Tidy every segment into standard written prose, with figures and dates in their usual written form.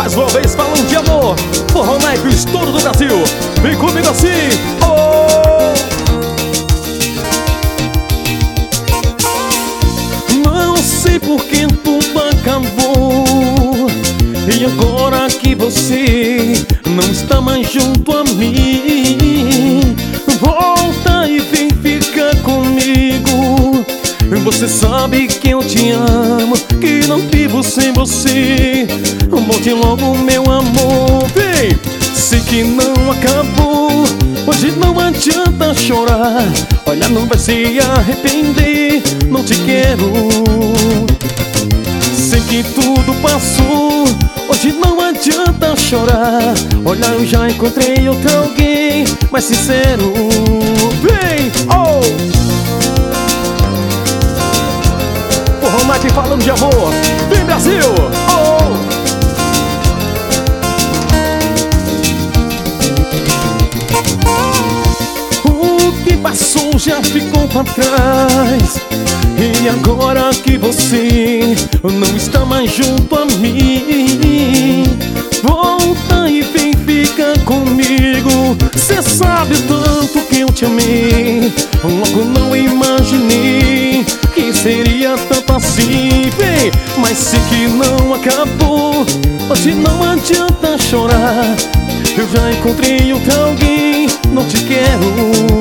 Mais uma vez falando de amor, Forró Night, o estouro do Brasil. Vem comigo assim, oh! Não sei por que tudo acabou, e agora que você não está mais junto a mim, volta e vem ficar comigo. Você sabe que eu te amo, que não vivo sem você. Volte logo, meu amor, vem. Sei que não acabou, hoje não adianta chorar. Olha, não vai se arrepender, não te quero. Sei que tudo passou, hoje não adianta chorar. Olha, eu já encontrei outro alguém mais sincero. Vem, oh! Forró Night falando de amor. Vem, Brasil, oh! O que passou já ficou pra trás, e agora que você não está mais junto a mim, volta e vem ficar comigo. Cê sabe o tanto que eu te amei, logo não imaginei que seria tanto assim. Vem, mas sei que não acabou, hoje não adianta chorar. Eu já encontrei outro alguém, não te quero.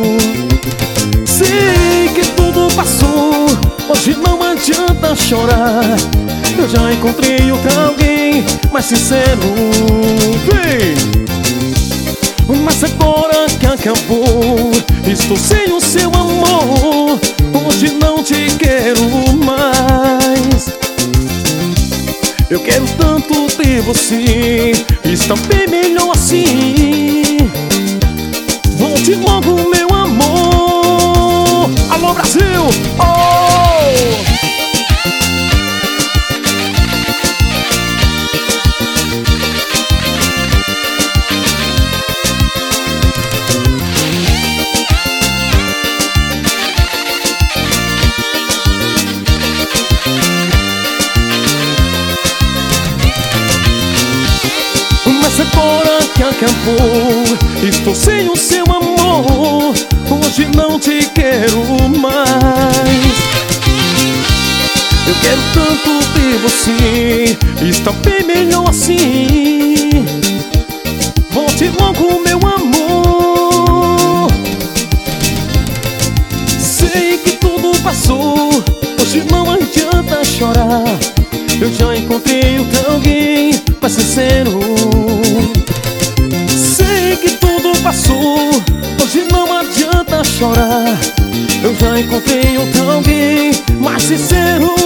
Sei que tudo passou, hoje não adianta chorar. Eu já encontrei outro alguém mais sincero. Vem! Mas agora que acabou, estou sem o seu amor. Hoje não te quero mais. Eu quero tanto ter você, está bem melhor assim. Volte logo, meu amor. Alô, Brasil, oh! Mas agora que acabou, estou sem o seu amor. Hoje não te quero mais. Eu quero tanto ter você, está bem melhor assim. Volte logo, meu amor. Sei que tudo passou, hoje não adianta chorar. Eu já encontrei outro alguém mais sincero. Sei que tudo passou, hoje não adianta chorar. Eu já encontrei outro alguém mais sincero.